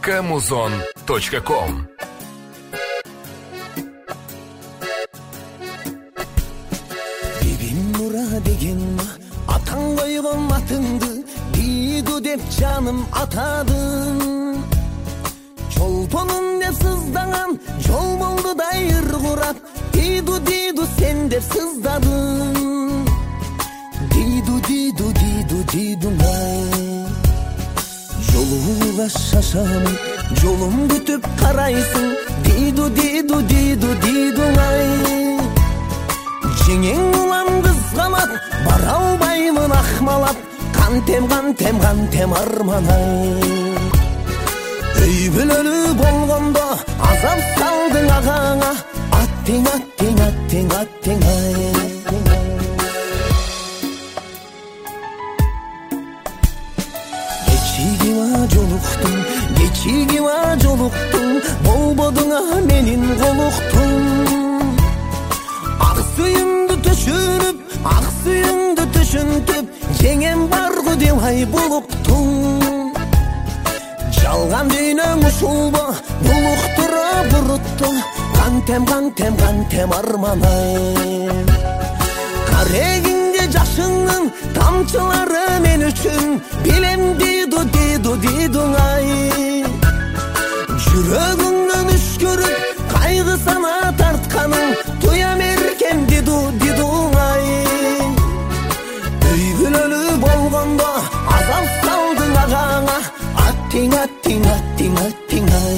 kmuzon.com. Bibim Nura деген атаң қойған атыңды Диду деп жаным атадың. Жолпонын деп сыздаған жол болды дайыр құрап, Диду диду сен деп сыздадың. Диду диду диду диду ай, жолуға шашамын, жолым күтіп қарайсың. Диду диду диду диду ай, жеңең ұлам қызғанат, бара алмаймын ақмалап. Қантем қантем қантем арманай, үй білілі болғанда азап салдың ағаңа. Аттең аттең аттең аттең ай, кечигима жолуктум, болбодуңа менин колуктум. Ак сүйүңдү түшүнтүп, жеңем баргы деп ай болуптум. Жалган дүйнөң ушулбу, булуктура бурутту. Кантем кантем кантем арманай, карегинде жашыңдын тамчылары мен үчүн. Билем диду диду диду ай, жүрөгүңдөн үшкөрүп кайгы сана тартканың. Туя меркем диду диду ай, үй бүлөлү болгондо азап салдың ағаңа. Аттең аттең аттең аттең ай,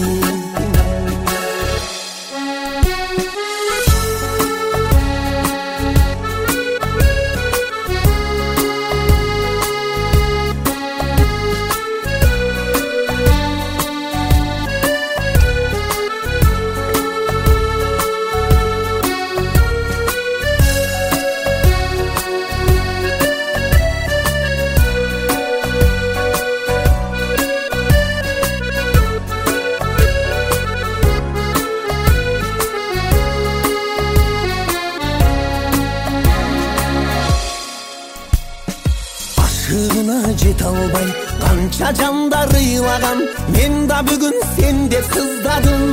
жете албай канча жандар ыйлаган. Мен да бүгүн сен деп сыздадым.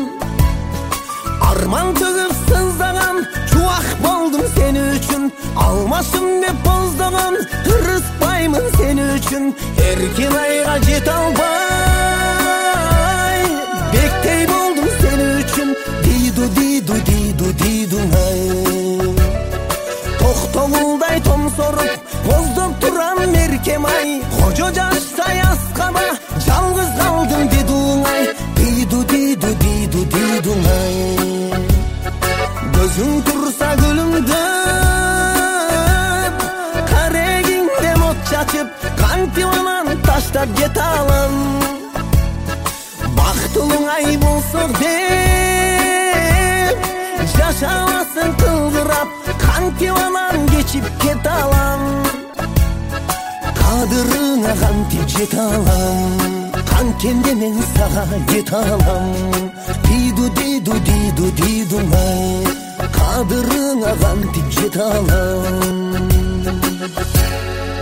Арман төгүп сыздаган, чубак болдум сен үчүн. Алмашым деп боздогон, ырыспаймын сен үчүн. Эркин айга жете албай, бектей болдум сен үчүн. Диду диду диду диду ай, токтогулдай томсоруп коздоп турам меркем ай. Кожо жаштай аскана жалгыз калдым дедуң ай. Диду диду диду дидуң ай, көзүң турса күлүмдөп, карегиңде мот чачып, кантип анан таштап кете алам. Бактылың ай болсок деп жашабасын кылдырап, кантип анан кечип кете алам. Кадырыңа кантип жете алам, канткенде мен сага жете алам. Диду диду диду диду ай, кадырыңа кантип жете алам.